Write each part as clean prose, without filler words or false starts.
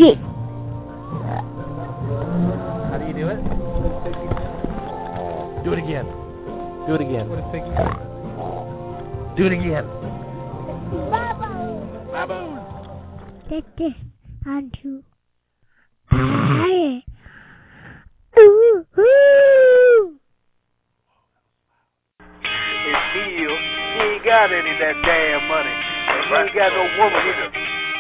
How do you do it? Do it again. Do it again. What is piggy? Do it again. Baboon. This is onto pie. Ooh, ooh. It's Neil. He ain't got any of that damn money. And he ain't got no woman either.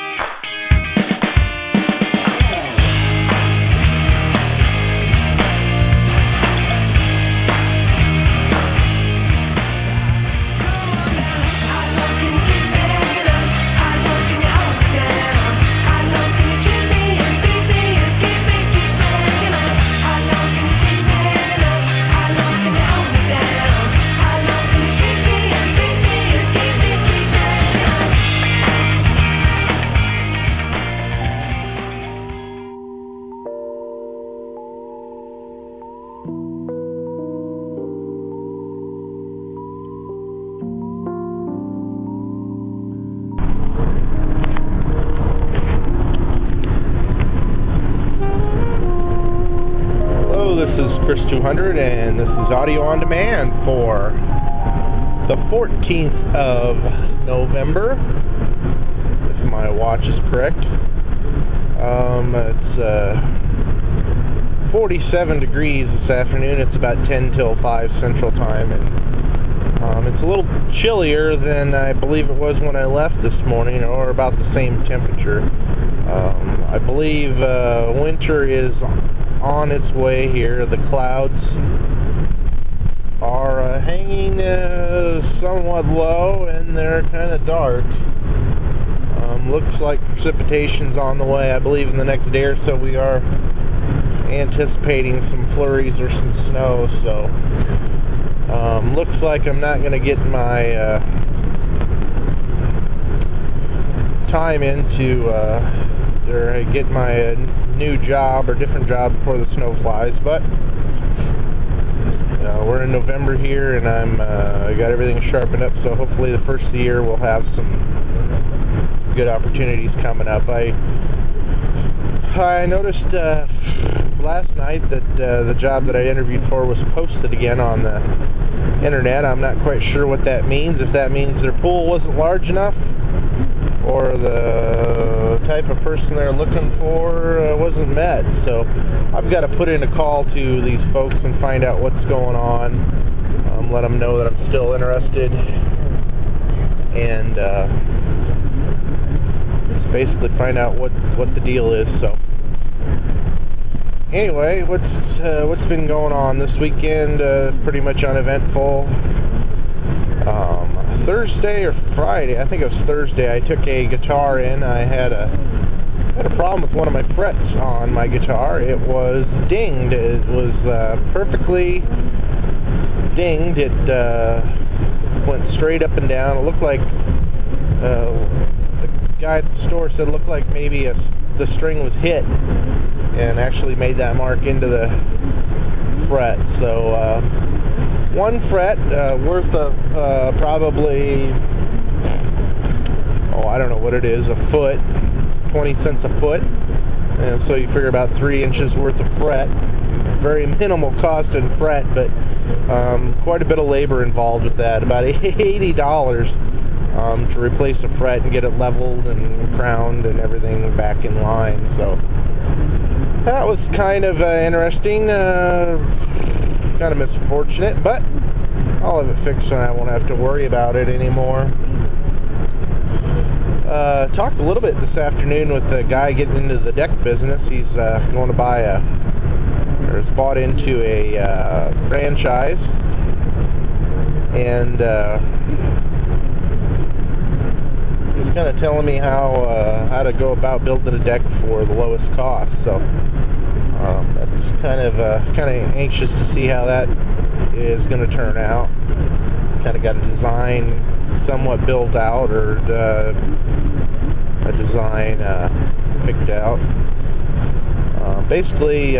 And this is Audio On Demand for the 14th of November, if my watch is correct. It's 47 degrees this afternoon. It's about 10 till 5 Central Time, and it's a little chillier than I believe it was when I left this morning, or about the same temperature. I believe winter is on its way here. The clouds are hanging somewhat low, and they're kind of dark. Looks like precipitation's on the way. I believe in the next day or so we are anticipating some flurries or some snow, so looks like I'm not going to get my time into or get my new job or different job before the snow flies, but we're in November here, and I got everything sharpened up, so hopefully the first of the year we'll have some good opportunities coming up. I noticed last night that the job that I interviewed for was posted again on the internet. I'm not quite sure what that means, if that means their pool wasn't large enough, or the type of person they're looking for wasn't met. So I've got to put in a call to these folks and find out what's going on, let them know that I'm still interested, and just basically find out what the deal is. So anyway, what's been going on this weekend? Pretty much uneventful. Thursday or Friday, I think it was Thursday, I took a guitar in. I had a problem with one of my frets on my guitar. It was dinged. It was perfectly dinged. It went straight up and down. It looked like the guy at the store said it looked like maybe the string was hit and actually made that mark into the fret. So one fret worth of probably, I don't know what it is, a foot, 20 cents a foot. And so you figure about 3 inches worth of fret. Very minimal cost in fret, but quite a bit of labor involved with that. About $80 to replace a fret and get it leveled and crowned and everything back in line. So that was kind of interesting. Kind of misfortunate, but I'll have it fixed and I won't have to worry about it anymore. Talked a little bit this afternoon with a guy getting into the deck business. He's going to buy has bought into a franchise, and he's kind of telling me how to go about building a deck for the lowest cost. So that's kind of anxious to see how that is going to turn out. Kind of got a design somewhat built out, or a design picked out. Basically,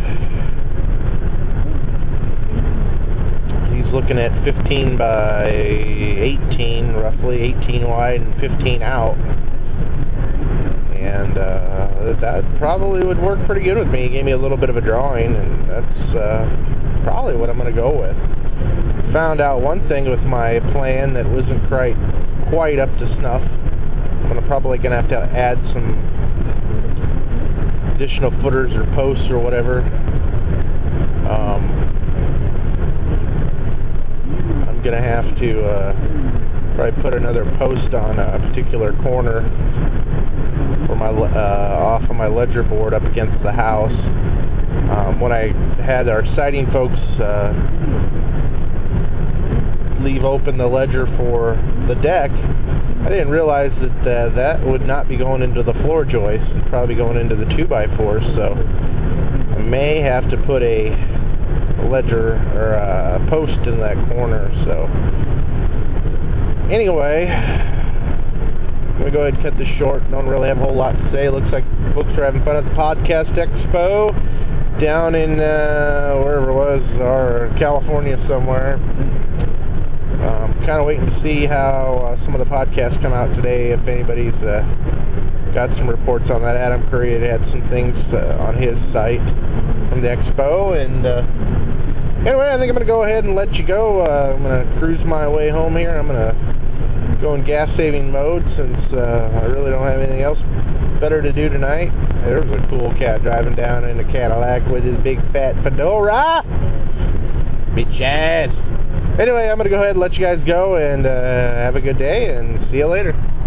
he's looking at 15 by 18, roughly 18 wide and 15 out. and that probably would work pretty good with me. He gave me a little bit of a drawing, and that's probably what I'm going to go with. Found out one thing with my plan that wasn't quite up to snuff. I'm probably going to have to add some additional footers or posts or whatever. I'm going to have to probably put another post on a particular corner for my off of my ledger board up against the house. When I had our siding folks leave open the ledger for the deck, I didn't realize that that would not be going into the floor joist. It'd probably be going into the 2x4, so I may have to put a ledger or a post in that corner. So anyway, I'm going to go ahead and cut this short. Don't really have a whole lot to say. Looks like folks are having fun at the Podcast Expo down in wherever it was, or California somewhere. Kind of waiting to see how some of the podcasts come out today. If anybody's got some reports on that, Adam Curry had some things on his site from the expo. And anyway, I think I'm going to go ahead and let you go. I'm going to cruise my way home here. I'm going to go in gas-saving mode since I really don't have anything else better to do tonight. There was a cool cat driving down in a Cadillac with his big fat fedora. Bitch ass. Anyway, I'm going to go ahead and let you guys go, and have a good day, and see you later.